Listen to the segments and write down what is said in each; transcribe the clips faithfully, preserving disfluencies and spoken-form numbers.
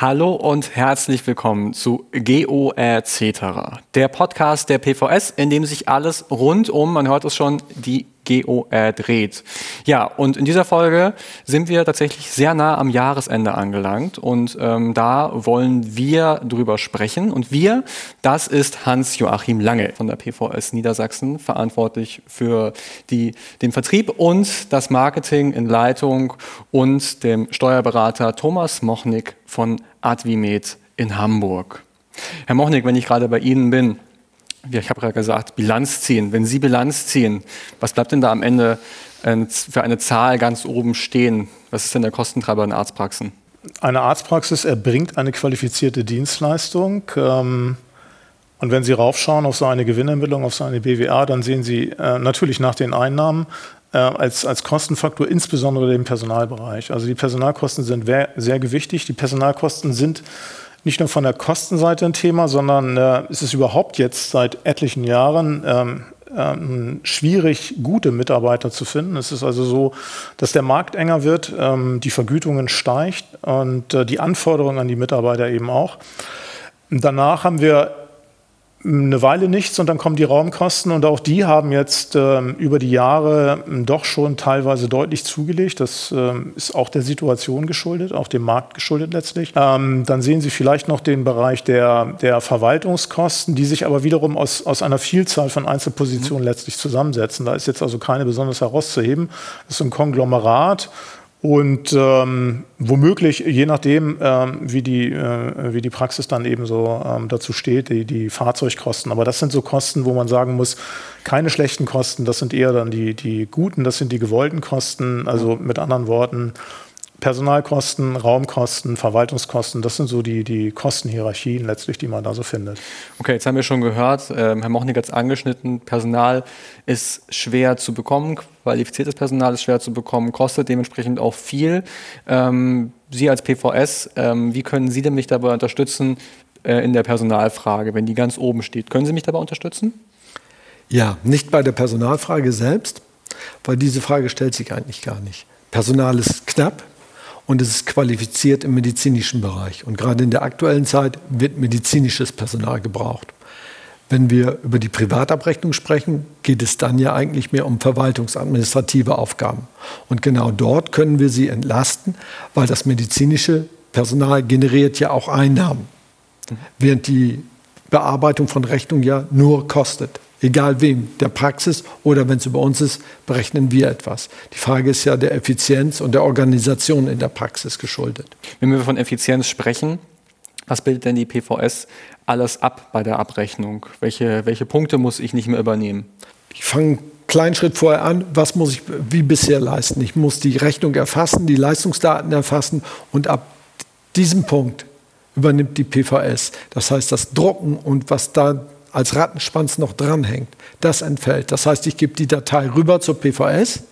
Hallo und herzlich willkommen zu G O et cetera, der Podcast der P V S, in dem sich alles rund um, man hört es schon, die G O E dreht. Ja, und in dieser Folge sind wir tatsächlich sehr nah am Jahresende angelangt und ähm, da wollen wir drüber sprechen. Und wir, das ist Hans-Joachim Lange von der P V S Niedersachsen, verantwortlich für die, den Vertrieb und das Marketing in Leitung, und dem Steuerberater Thomas Mochnik von Advimed in Hamburg. Herr Mochnik, wenn ich gerade bei Ihnen bin, ich habe gerade gesagt, Bilanz ziehen. Wenn Sie Bilanz ziehen, was bleibt denn da am Ende für eine Zahl ganz oben stehen? Was ist denn der Kostentreiber in Arztpraxen? Eine Arztpraxis erbringt eine qualifizierte Dienstleistung. Und wenn Sie raufschauen auf so eine Gewinnermittlung, auf so eine B W A, dann sehen Sie natürlich nach den Einnahmen als, als Kostenfaktor insbesondere den Personalbereich. Also die Personalkosten sind sehr gewichtig. Die Personalkosten sind nicht nur von der Kostenseite ein Thema, sondern äh, ist es überhaupt jetzt seit etlichen Jahren ähm, ähm, schwierig, gute Mitarbeiter zu finden. Es ist also so, dass der Markt enger wird, ähm, die Vergütungen steigt und äh, die Anforderungen an die Mitarbeiter eben auch. Und danach haben wir eine Weile nichts und dann kommen die Raumkosten, und auch die haben jetzt ähm, über die Jahre ähm, doch schon teilweise deutlich zugelegt. Das ähm, ist auch der Situation geschuldet, auch dem Markt geschuldet letztlich. Ähm, dann sehen Sie vielleicht noch den Bereich der, der Verwaltungskosten, die sich aber wiederum aus, aus einer Vielzahl von Einzelpositionen mhm. letztlich zusammensetzen. Da ist jetzt also keine besonders herauszuheben. Das ist ein Konglomerat. Und ähm, womöglich, je nachdem, ähm, wie, die, äh, wie die Praxis dann eben so ähm, dazu steht, die, die Fahrzeugkosten. Aber das sind so Kosten, wo man sagen muss, keine schlechten Kosten, das sind eher dann die, die guten, das sind die gewollten Kosten. Also mit anderen Worten, Personalkosten, Raumkosten, Verwaltungskosten, das sind so die, die Kostenhierarchien letztlich, die man da so findet. Okay, jetzt haben wir schon gehört, ähm, Herr Mochnik hat es angeschnitten, Personal ist schwer zu bekommen, qualifiziertes Personal ist schwer zu bekommen, kostet dementsprechend auch viel. Ähm, Sie als P V S, ähm, wie können Sie denn mich dabei unterstützen äh, in der Personalfrage, wenn die ganz oben steht? Können Sie mich dabei unterstützen? Ja, nicht bei der Personalfrage selbst, weil diese Frage stellt sich eigentlich gar nicht. Personal ist knapp. Und es ist qualifiziert im medizinischen Bereich. Und gerade in der aktuellen Zeit wird medizinisches Personal gebraucht. Wenn wir über die Privatabrechnung sprechen, geht es dann ja eigentlich mehr um verwaltungsadministrative Aufgaben. Und genau dort können wir sie entlasten, weil das medizinische Personal generiert ja auch Einnahmen. Während die Bearbeitung von Rechnungen ja nur kostet. Egal wem, der Praxis oder wenn es über uns ist, berechnen wir etwas. Die Frage ist ja der Effizienz und der Organisation in der Praxis geschuldet. Wenn wir von Effizienz sprechen, was bildet denn die P V S alles ab bei der Abrechnung? Welche, welche Punkte muss ich nicht mehr übernehmen? Ich fange einen kleinen Schritt vorher an. Was muss ich wie bisher leisten? Ich muss die Rechnung erfassen, die Leistungsdaten erfassen, und ab diesem Punkt übernimmt die P V S. Das heißt, das Drucken und was da als Rattenschwanz noch dranhängt, das entfällt. Das heißt, ich gebe die Datei rüber zur P V S.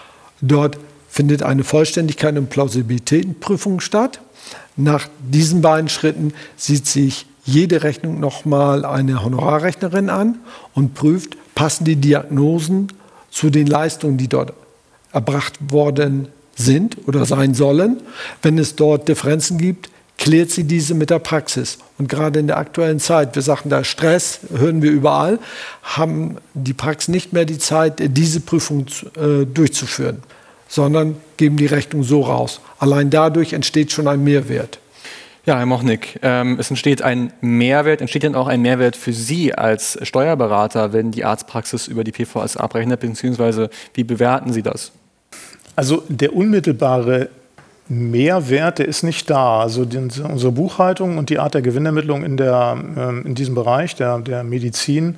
Dort findet eine Vollständigkeit und Plausibilitätsprüfung statt. Nach diesen beiden Schritten sieht sich jede Rechnung nochmal eine Honorarrechnerin an und prüft, passen die Diagnosen zu den Leistungen, die dort erbracht worden sind oder sein sollen. Wenn es dort Differenzen gibt, klärt sie diese mit der Praxis. Und gerade in der aktuellen Zeit, wir sagen da Stress, hören wir überall, haben die Praxen nicht mehr die Zeit, diese Prüfung äh, durchzuführen, sondern geben die Rechnung so raus. Allein dadurch entsteht schon ein Mehrwert. Ja, Herr Mochnik, ähm, es entsteht ein Mehrwert. Entsteht denn auch ein Mehrwert für Sie als Steuerberater, wenn die Arztpraxis über die P V S abrechnet, beziehungsweise wie bewerten Sie das? Also der unmittelbare Mehrwert, der ist nicht da. Also die, unsere Buchhaltung und die Art der Gewinnermittlung in, der, ähm, in diesem Bereich der, der Medizin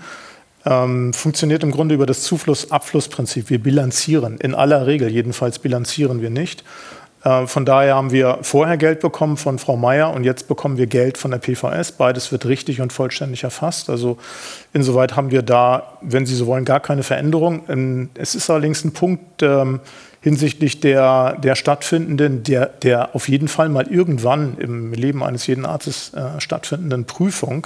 ähm, funktioniert im Grunde über das Zufluss-Abfluss-Prinzip. Wir bilanzieren, in aller Regel jedenfalls bilanzieren wir nicht. Äh, von daher haben wir vorher Geld bekommen von Frau Meier und jetzt bekommen wir Geld von der P V S. Beides wird richtig und vollständig erfasst. Also insoweit haben wir da, wenn Sie so wollen, gar keine Veränderung. Ähm, es ist allerdings ein Punkt, ähm, hinsichtlich der, der stattfindenden, der, der auf jeden Fall mal irgendwann im Leben eines jeden Arztes äh, stattfindenden Prüfung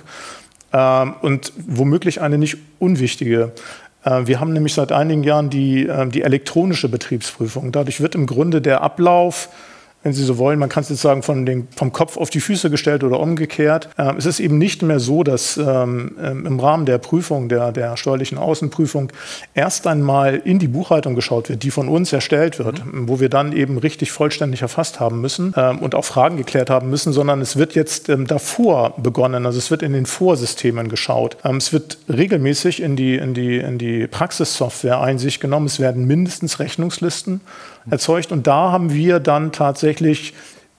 äh, und womöglich eine nicht unwichtige. Äh, wir haben nämlich seit einigen Jahren die, äh, die elektronische Betriebsprüfung. Dadurch wird im Grunde der Ablauf wenn Sie so wollen, man kann es jetzt sagen, von den, vom Kopf auf die Füße gestellt oder umgekehrt. Ähm, es ist eben nicht mehr so, dass ähm, im Rahmen der Prüfung, der, der steuerlichen Außenprüfung, erst einmal in die Buchhaltung geschaut wird, die von uns erstellt wird, mhm. wo wir dann eben richtig vollständig erfasst haben müssen ähm, und auch Fragen geklärt haben müssen, sondern es wird jetzt ähm, davor begonnen, also es wird in den Vorsystemen geschaut. Ähm, es wird regelmäßig in die, in die, in die Praxissoftware Einsicht genommen, es werden mindestens Rechnungslisten erzeugt und da haben wir dann tatsächlich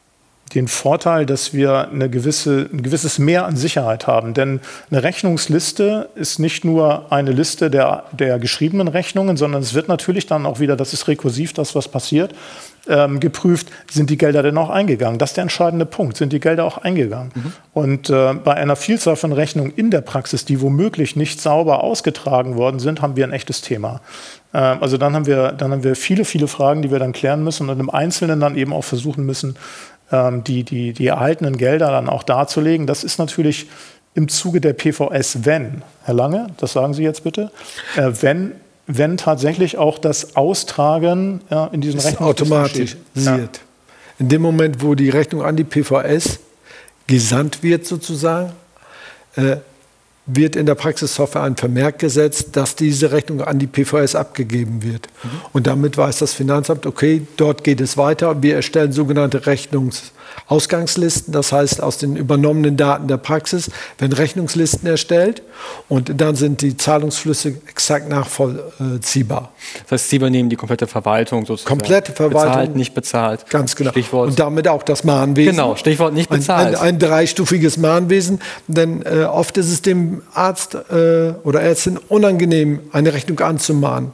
den Vorteil, dass wir eine gewisse, ein gewisses Mehr an Sicherheit haben. Denn eine Rechnungsliste ist nicht nur eine Liste der, der geschriebenen Rechnungen, sondern es wird natürlich dann auch wieder, das ist rekursiv, das was passiert, ähm, geprüft, sind die Gelder denn auch eingegangen? Das ist der entscheidende Punkt, sind die Gelder auch eingegangen? Mhm. Und äh, bei einer Vielzahl von Rechnungen in der Praxis, die womöglich nicht sauber ausgetragen worden sind, haben wir ein echtes Thema. Äh, also dann haben wir, dann haben wir viele, viele Fragen, die wir dann klären müssen und im Einzelnen dann eben auch versuchen müssen, Die, die, die erhaltenen Gelder dann auch darzulegen. Das ist natürlich im Zuge der P V S, wenn, Herr Lange, das sagen Sie jetzt bitte, äh, wenn, wenn tatsächlich auch das Austragen ja, in diesen Rechnungen automatisch ja. In dem Moment, wo die Rechnung an die P V S gesandt wird sozusagen, äh, wird in der Praxissoftware ein Vermerk gesetzt, dass diese Rechnung an die P V S abgegeben wird. Mhm. Und damit weiß das Finanzamt, okay, dort geht es weiter. Wir erstellen sogenannte Rechnungsausgangslisten, das heißt aus den übernommenen Daten der Praxis werden Rechnungslisten erstellt und dann sind die Zahlungsflüsse exakt nachvollziehbar. Das heißt, Sie übernehmen die komplette Verwaltung sozusagen. Komplette Verwaltung. Bezahlt, nicht bezahlt. Ganz genau. Stichwort. Und damit auch das Mahnwesen. Genau, Stichwort nicht bezahlt. Ein, ein, ein dreistufiges Mahnwesen, denn äh, oft ist es dem Arzt äh, oder Ärztin unangenehm, eine Rechnung anzumahnen,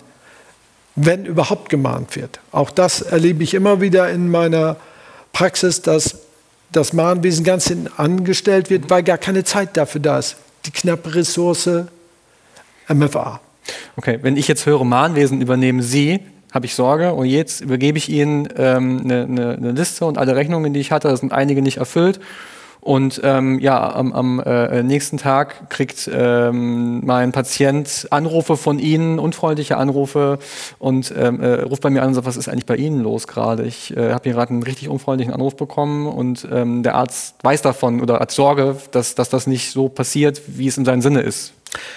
wenn überhaupt gemahnt wird. Auch das erlebe ich immer wieder in meiner Praxis, dass das Mahnwesen ganz hinten angestellt wird, weil gar keine Zeit dafür da ist. Die knappe Ressource M F A. Okay, wenn ich jetzt höre, Mahnwesen übernehmen Sie, habe ich Sorge und jetzt übergebe ich Ihnen ähm, eine, eine, eine Liste und alle Rechnungen, die ich hatte, da sind einige nicht erfüllt. Und ähm, ja, am, am äh, nächsten Tag kriegt ähm, mein Patient Anrufe von Ihnen, unfreundliche Anrufe und ähm, äh, ruft bei mir an und sagt, was ist eigentlich bei Ihnen los gerade? Ich äh, habe hier gerade einen richtig unfreundlichen Anruf bekommen und ähm, der Arzt weiß davon oder hat Sorge, dass, dass das nicht so passiert, wie es in seinem Sinne ist.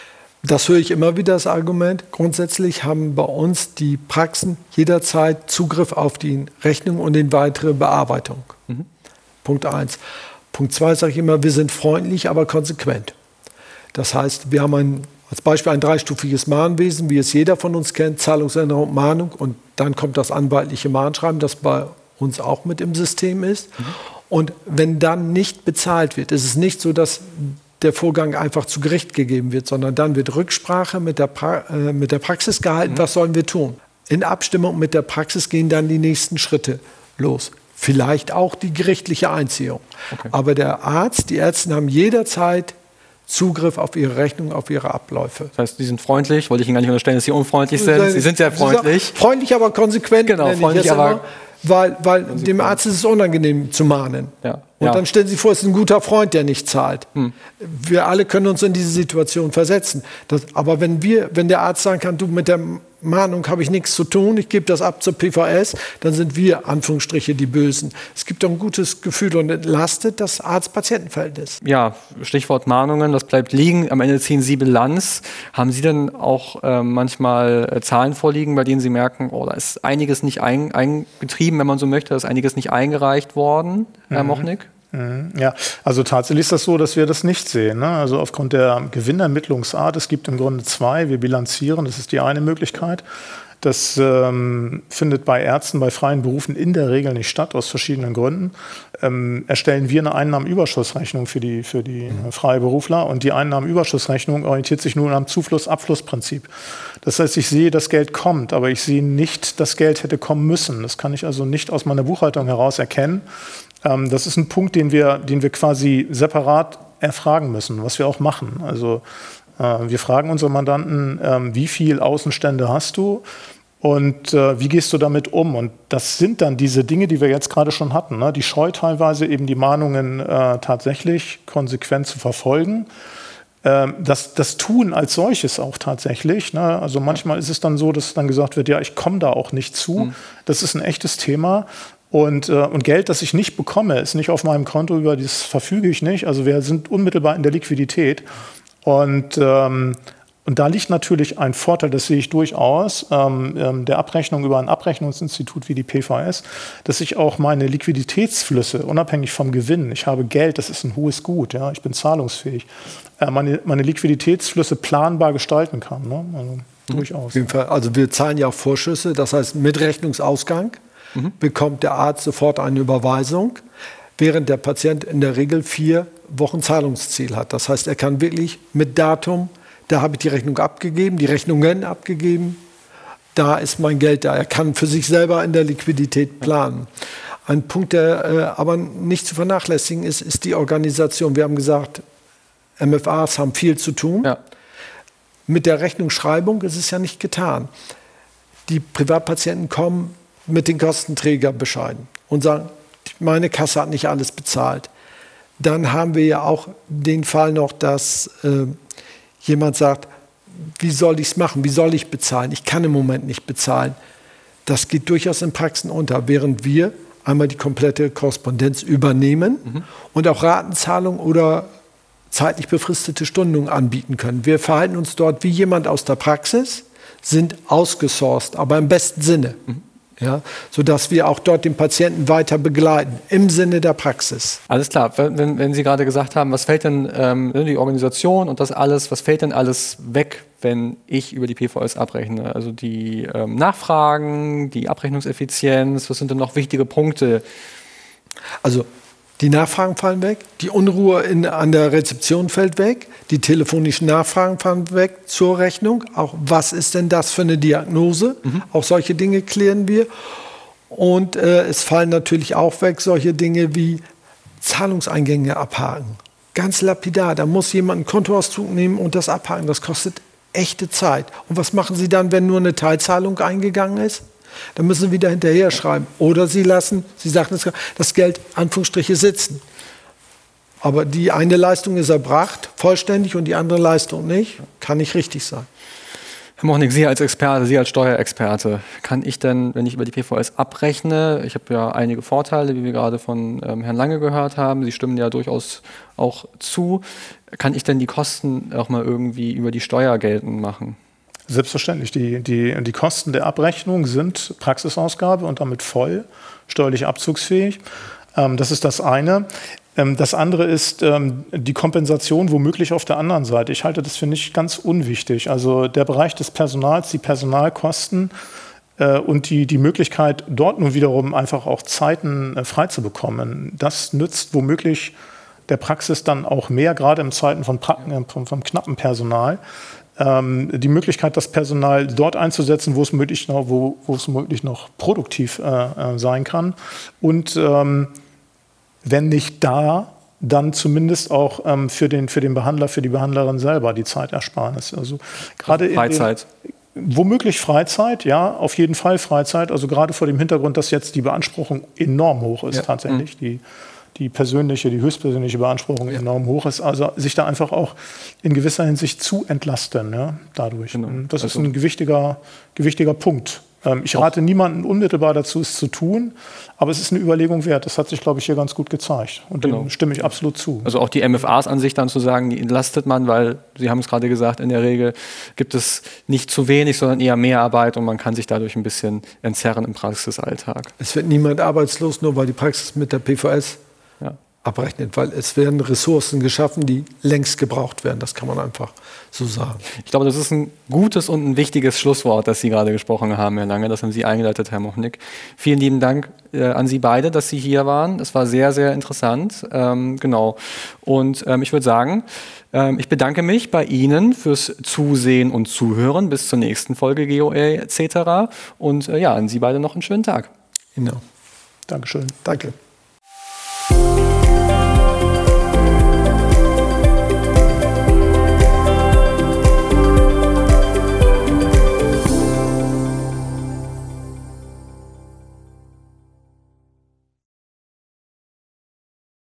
Das höre ich immer wieder, das Argument. Grundsätzlich haben bei uns die Praxen jederzeit Zugriff auf die Rechnung und die weitere Bearbeitung. Mhm. Punkt eins. Punkt zwei sage ich immer, wir sind freundlich, aber konsequent. Das heißt, wir haben ein, als Beispiel ein dreistufiges Mahnwesen, wie es jeder von uns kennt, Zahlungsänderung, Mahnung und dann kommt das anwaltliche Mahnschreiben, das bei uns auch mit im System ist. Mhm. Und wenn dann nicht bezahlt wird, ist es nicht so, dass der Vorgang einfach zu Gericht gegeben wird, sondern dann wird Rücksprache mit der, pra äh, mit der Praxis gehalten, mhm. was sollen wir tun. In Abstimmung mit der Praxis gehen dann die nächsten Schritte los. Vielleicht auch die gerichtliche Einziehung. Okay. Aber der Arzt, die Ärzte haben jederzeit Zugriff auf ihre Rechnung, auf ihre Abläufe. Das heißt, Sie sind freundlich, wollte ich Ihnen gar nicht unterstellen, dass Sie unfreundlich sind. Sie sind sehr freundlich. Freundlich, aber konsequent. Genau, freundlich, aber immer, weil, weil dem Arzt ist es unangenehm zu mahnen. Ja. Und ja. dann stellen Sie vor, es ist ein guter Freund, der nicht zahlt. Hm. Wir alle können uns in diese Situation versetzen. Das, aber wenn wir, wenn der Arzt sagen kann, du, mit der Mahnung habe ich nichts zu tun, ich gebe das ab zur P V S, dann sind wir, Anführungsstriche, die Bösen. Es gibt doch ein gutes Gefühl und entlastet das Arzt-Patienten-Verhältnis. Ja, Stichwort Mahnungen, das bleibt liegen. Am Ende ziehen Sie Bilanz. Haben Sie denn auch äh, manchmal äh, Zahlen vorliegen, bei denen Sie merken, oh, da ist einiges nicht ein, eingetrieben, wenn man so möchte, da ist einiges nicht eingereicht worden, Herr mhm. Mochnik? Ja, also tatsächlich ist das so, dass wir das nicht sehen. Ne? Also aufgrund der Gewinnermittlungsart, es gibt im Grunde zwei, wir bilanzieren, das ist die eine Möglichkeit. Das ähm, findet bei Ärzten, bei freien Berufen in der Regel nicht statt, aus verschiedenen Gründen. Ähm, erstellen wir eine Einnahmenüberschussrechnung für die, für die mhm. Freiberufler und die Einnahmenüberschussrechnung orientiert sich nun am Zufluss-Abflussprinzip. Das heißt, ich sehe, das Geld kommt, aber ich sehe nicht, das Geld hätte kommen müssen. Das kann ich also nicht aus meiner Buchhaltung heraus erkennen. Ähm, das ist ein Punkt, den wir, den wir quasi separat erfragen müssen, was wir auch machen. Also äh, wir fragen unsere Mandanten, äh, wie viel Außenstände hast du? Und äh, wie gehst du damit um? Und das sind dann diese Dinge, die wir jetzt gerade schon hatten. Ne? Die Scheu teilweise, eben die Mahnungen äh, tatsächlich konsequent zu verfolgen. Ähm, das, das Tun als solches auch tatsächlich. Ne? Also manchmal ist es dann so, dass dann gesagt wird, ja, ich komme da auch nicht zu. Mhm. Das ist ein echtes Thema. Und, äh, und Geld, das ich nicht bekomme, ist nicht auf meinem Konto, über das verfüge ich nicht. Also wir sind unmittelbar in der Liquidität. Und, ähm, und da liegt natürlich ein Vorteil, das sehe ich durchaus, ähm, der Abrechnung über ein Abrechnungsinstitut wie die P V S, dass ich auch meine Liquiditätsflüsse, unabhängig vom Gewinn, ich habe Geld, das ist ein hohes Gut, ja, ich bin zahlungsfähig, äh, meine, meine Liquiditätsflüsse planbar gestalten kann. Ne? Also, durchaus. Auf jeden Fall. Also wir zahlen ja auch Vorschüsse, das heißt mit Rechnungsausgang mhm. bekommt der Arzt sofort eine Überweisung, während der Patient in der Regel vier Wochen Zahlungsziel hat. Das heißt, er kann wirklich mit Datum, da habe ich die Rechnung abgegeben, die Rechnungen abgegeben, da ist mein Geld da. Er kann für sich selber in der Liquidität planen. Ein Punkt, der äh, aber nicht zu vernachlässigen ist, ist die Organisation. Wir haben gesagt, M F As haben viel zu tun. Ja. Mit der Rechnungsschreibung ist es ja nicht getan. Die Privatpatienten kommen mit den Kostenträgerbescheiden und sagen, meine Kasse hat nicht alles bezahlt. Dann haben wir ja auch den Fall noch, dass äh, jemand sagt, wie soll ich es machen, wie soll ich bezahlen? Ich kann im Moment nicht bezahlen. Das geht durchaus in Praxen unter, während wir einmal die komplette Korrespondenz übernehmen mhm. und auch Ratenzahlung oder zeitlich befristete Stundungen anbieten können. Wir verhalten uns dort wie jemand aus der Praxis, sind ausgesourced, aber im besten Sinne. Mhm. Ja, sodass wir auch dort den Patienten weiter begleiten, im Sinne der Praxis. Alles klar. Wenn, wenn Sie gerade gesagt haben, was fällt denn, ähm, die Organisation und das alles, was fällt denn alles weg, wenn ich über die P V S abrechne? Also die ähm, Nachfragen, die Abrechnungseffizienz, was sind denn noch wichtige Punkte? Also die Nachfragen fallen weg, die Unruhe in, an der Rezeption fällt weg, die telefonischen Nachfragen fallen weg zur Rechnung. Auch was ist denn das für eine Diagnose? Mhm. Auch solche Dinge klären wir. Und äh, es fallen natürlich auch weg solche Dinge wie Zahlungseingänge abhaken. Ganz lapidar, da muss jemand einen Kontoauszug nehmen und das abhaken. Das kostet echte Zeit. Und was machen Sie dann, wenn nur eine Teilzahlung eingegangen ist? Dann müssen Sie wieder hinterher schreiben. Oder Sie lassen, Sie sagten es, das Geld, Anführungsstriche, sitzen. Aber die eine Leistung ist erbracht, vollständig, und die andere Leistung nicht. Kann nicht richtig sein. Herr Mochnik, Sie als Experte, Sie als Steuerexperte, kann ich denn, wenn ich über die P V S abrechne, ich habe ja einige Vorteile, wie wir gerade von ähm, Herrn Lange gehört haben, Sie stimmen ja durchaus auch zu, kann ich denn die Kosten auch mal irgendwie über die Steuer geltend machen? Selbstverständlich. Die, die, die Kosten der Abrechnung sind Praxisausgabe und damit voll steuerlich abzugsfähig. Ähm, das ist das eine. Ähm, das andere ist ähm, die Kompensation womöglich auf der anderen Seite. Ich halte das für nicht ganz unwichtig. Also der Bereich des Personals, die Personalkosten äh, und die, die Möglichkeit, dort nun wiederum einfach auch Zeiten äh, frei zu bekommen, das nützt womöglich der Praxis dann auch mehr, gerade in Zeiten von, äh, von, von knappem Personal. Die Möglichkeit, das Personal dort einzusetzen, wo es möglich noch, wo, wo es möglich noch produktiv äh, sein kann. Und ähm, wenn nicht da, dann zumindest auch ähm, für, den, für den Behandler, für die Behandlerin selber die Zeitersparnis. Also gerade Freizeit. In den, womöglich Freizeit, ja, auf jeden Fall Freizeit. Also gerade vor dem Hintergrund, dass jetzt die Beanspruchung enorm hoch ist, ja. tatsächlich. Mhm. Die, die persönliche, die höchstpersönliche Beanspruchung ja. enorm hoch ist. Also sich da einfach auch in gewisser Hinsicht zu entlasten, ja, dadurch. Genau. Das also ist ein gewichtiger, gewichtiger Punkt. Ähm, ich rate auch niemanden unmittelbar dazu, es zu tun, aber es ist eine Überlegung wert. Das hat sich, glaube ich, hier ganz gut gezeigt. Und genau. dem stimme ich absolut zu. Also auch die M F As an sich dann zu sagen, die entlastet man, weil, Sie haben es gerade gesagt, in der Regel gibt es nicht zu wenig, sondern eher mehr Arbeit und man kann sich dadurch ein bisschen entzerren im Praxisalltag. Es wird niemand arbeitslos, nur weil die Praxis mit der P V S Ja. abrechnet, weil es werden Ressourcen geschaffen, die längst gebraucht werden. Das kann man einfach so sagen. Ich glaube, das ist ein gutes und ein wichtiges Schlusswort, das Sie gerade gesprochen haben, Herr Lange. Das haben Sie eingeleitet, Herr Mochnik. Vielen lieben Dank äh, an Sie beide, dass Sie hier waren. Es war sehr, sehr interessant. Ähm, genau. Und ähm, ich würde sagen, ähm, ich bedanke mich bei Ihnen fürs Zusehen und Zuhören. Bis zur nächsten Folge G O E et cetera. Und äh, ja, an Sie beide noch einen schönen Tag. Genau. Dankeschön. Danke.